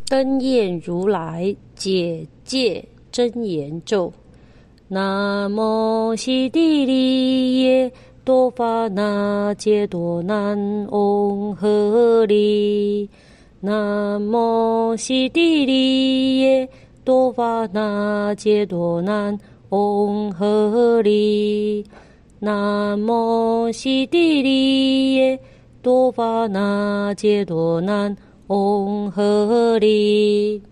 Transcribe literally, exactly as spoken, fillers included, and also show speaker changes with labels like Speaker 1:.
Speaker 1: 灯焰如来解戒真言咒：南无悉地利耶多伐那揭多难嗡合利。南无悉地利耶多伐那揭多难嗡合利。南无悉地利耶多伐那揭多难嗡合利。